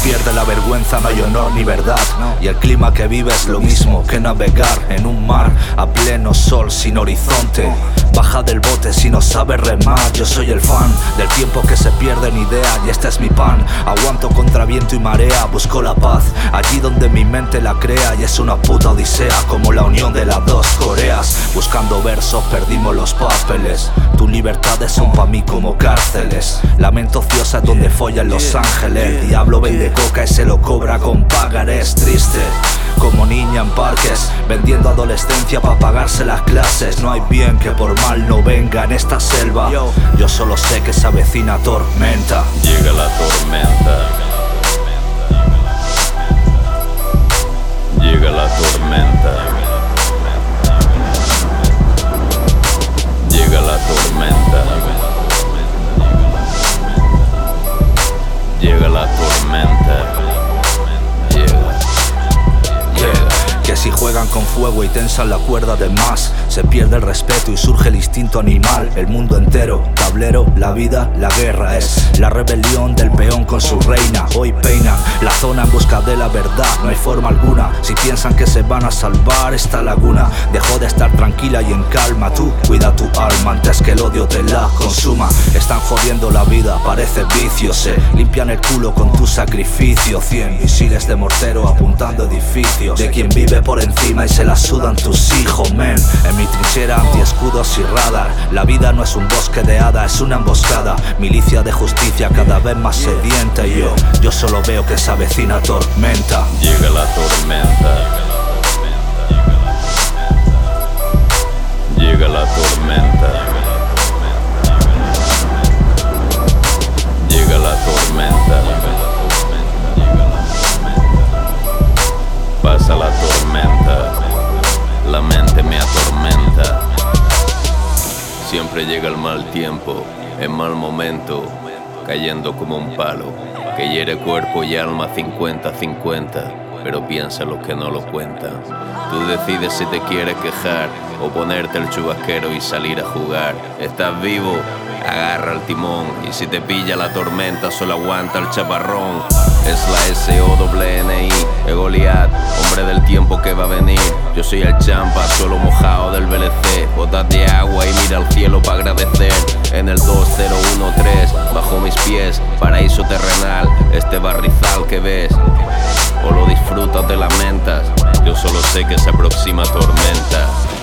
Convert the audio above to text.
pierde la vergüenza no hay honor ni verdad. Y el clima que vive es lo mismo que navegar en un mar a pleno sol sin horizonte. Baja del bote si no sabes remar. Yo soy el fan del tiempo que se pierde en idea y este es mi pan. Aguanto contra viento y marea, busco la paz allí donde mi mente la crea. Y es una puta odisea como la unión de las dos Coreas. Buscando versos perdimos los papeles. Tu libertades son pa' mí como cárceles. La mente ociosa es donde follan Los Ángeles. El diablo vende coca y se lo cobra con pagarés. Triste como niña en parques, vendiendo adolescencia pa' pagarse las clases. No hay bien que por mal no venga en esta selva. Yo solo sé que se avecina tormenta. Llega la tormenta. Llega la tormenta. Llega la tormenta. Llega la tormenta. Que si juegan con fuego y tensan la cuerda de más, se pierde el respeto y surge el instinto animal. El mundo entero, tablero, la vida, la guerra. Es la rebelión del peón con su reina. Hoy peinan la zona en busca de la verdad. No hay forma alguna si piensan que se van a salvar esta laguna. Dejó de estar tranquila y en calma. Tú cuida tu alma antes que el odio te la consuma. Están jodiendo la vida, parece vicio. Se limpian el culo con tu sacrificio. 100 misiles de mortero apuntando edificios. De quien vive por encima y se la sudan tus hijos, men. En mi trinchera anti-escudos y radar. La vida no es un bosque de hadas, es una emboscada. Milicia de justicia cada vez más sedienta. Y yo solo veo que se avecina tormenta. Llega la tormenta. Llega la tormenta. Llega la tormenta. Pasa la tormenta, la mente me atormenta. Siempre llega el mal tiempo, en mal momento, cayendo como un palo, que hiere cuerpo y alma 50-50, pero piensa lo que no lo cuentan. Tú decides si te quieres quejar o ponerte el chubasquero y salir a jugar. Estás vivo, agarra el timón, y si te pilla la tormenta solo aguanta el chaparrón. Es la SOWNI, Goliat, hombre del tiempo que va a venir. Yo soy el champa, suelo mojado del VLC. Botas de agua y mira al cielo para agradecer. En el 2013, bajo mis pies, paraíso terrenal. Este barrizal que ves, o lo disfrutas o te lamentas. Yo solo sé que se aproxima tormenta.